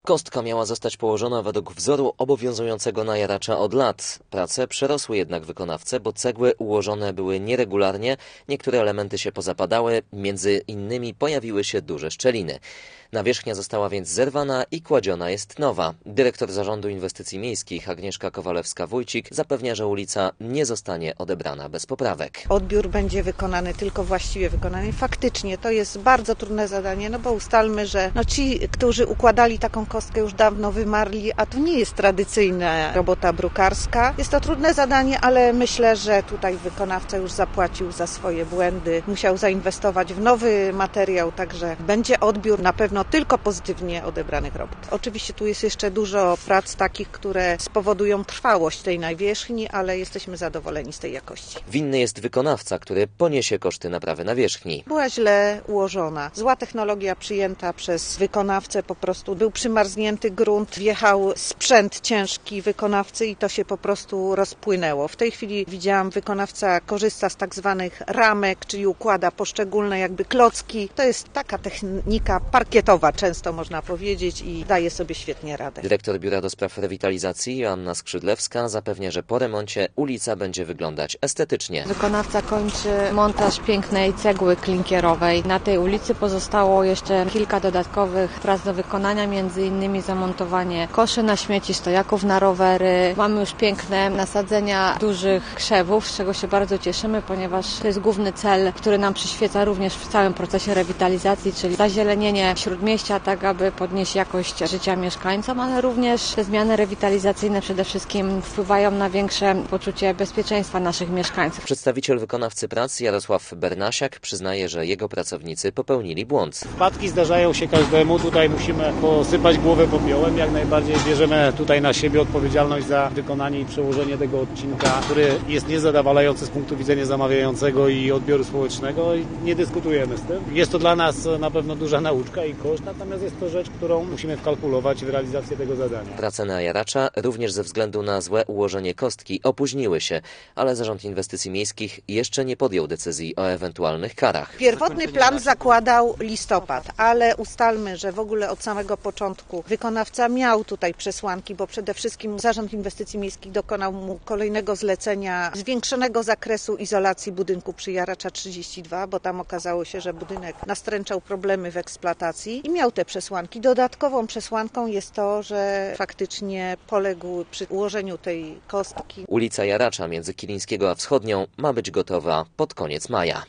Kostka miała zostać położona według wzoru obowiązującego na Jaracza od lat. Prace przerosły jednak wykonawcę, bo cegły ułożone były nieregularnie, niektóre elementy się pozapadały, między innymi pojawiły się duże szczeliny. Nawierzchnia została więc zerwana i kładziona jest nowa. Dyrektor Zarządu Inwestycji Miejskich Agnieszka Kowalewska-Wójcik zapewnia, że ulica nie zostanie odebrana bez poprawek. Odbiór będzie wykonany, tylko właściwie wykonany. Faktycznie to jest bardzo trudne zadanie, no bo ustalmy, że ci, którzy układali taką kostkę, już dawno wymarli, a to nie jest tradycyjna robota brukarska. Jest to trudne zadanie, ale myślę, że tutaj wykonawca już zapłacił za swoje błędy. Musiał zainwestować w nowy materiał, także będzie odbiór na pewno tylko pozytywnie odebranych robót. Oczywiście tu jest jeszcze dużo prac takich, które spowodują trwałość tej nawierzchni, ale jesteśmy zadowoleni z tej jakości. Winny jest wykonawca, który poniesie koszty naprawy nawierzchni. Była źle ułożona. Zła technologia przyjęta przez wykonawcę, po prostu był przymarznięty grunt, wjechał sprzęt ciężki wykonawcy i to się po prostu rozpłynęło. W tej chwili widziałam, wykonawca korzysta z tak zwanych ramek, czyli układa poszczególne jakby klocki. To jest taka technika parkietowa, często można powiedzieć, i daje sobie świetnie radę. Dyrektor Biura do Spraw Rewitalizacji Joanna Skrzydlewska zapewnia, że po remoncie ulica będzie wyglądać estetycznie. Wykonawca kończy montaż pięknej cegły klinkierowej. Na tej ulicy pozostało jeszcze kilka dodatkowych prac do wykonania, między innymi zamontowanie koszy na śmieci, stojaków na rowery. Mamy już piękne nasadzenia dużych krzewów, z czego się bardzo cieszymy, ponieważ to jest główny cel, który nam przyświeca również w całym procesie rewitalizacji, czyli zazielenienie śródmieścia, tak aby podnieść jakość życia mieszkańcom, ale również te zmiany rewitalizacyjne przede wszystkim wpływają na większe poczucie bezpieczeństwa naszych mieszkańców. Przedstawiciel wykonawcy prac Jarosław Bernasiak przyznaje, że jego pracownicy popełnili błąd. Wpadki zdarzają się każdemu, tutaj musimy posypać głowę popiołem. Jak najbardziej bierzemy tutaj na siebie odpowiedzialność za wykonanie i przełożenie tego odcinka, który jest niezadowalający z punktu widzenia zamawiającego i odbioru społecznego, i nie dyskutujemy z tym. Jest to dla nas na pewno duża nauczka i koszt, natomiast jest to rzecz, którą musimy wkalkulować w realizację tego zadania. Prace na Jaracza również ze względu na złe ułożenie kostki opóźniły się, ale Zarząd Inwestycji Miejskich jeszcze nie podjął decyzji o ewentualnych karach. Pierwotny plan zakładał listopad, ale ustalmy, że w ogóle od samego początku wykonawca miał tutaj przesłanki, bo przede wszystkim Zarząd Inwestycji Miejskich dokonał mu kolejnego zlecenia zwiększonego zakresu izolacji budynku przy Jaracza 32, bo tam okazało się, że budynek nastręczał problemy w eksploatacji i miał te przesłanki. Dodatkową przesłanką jest to, że faktycznie poległ przy ułożeniu tej kostki. Ulica Jaracza między Kilińskiego a Wschodnią ma być gotowa pod koniec maja.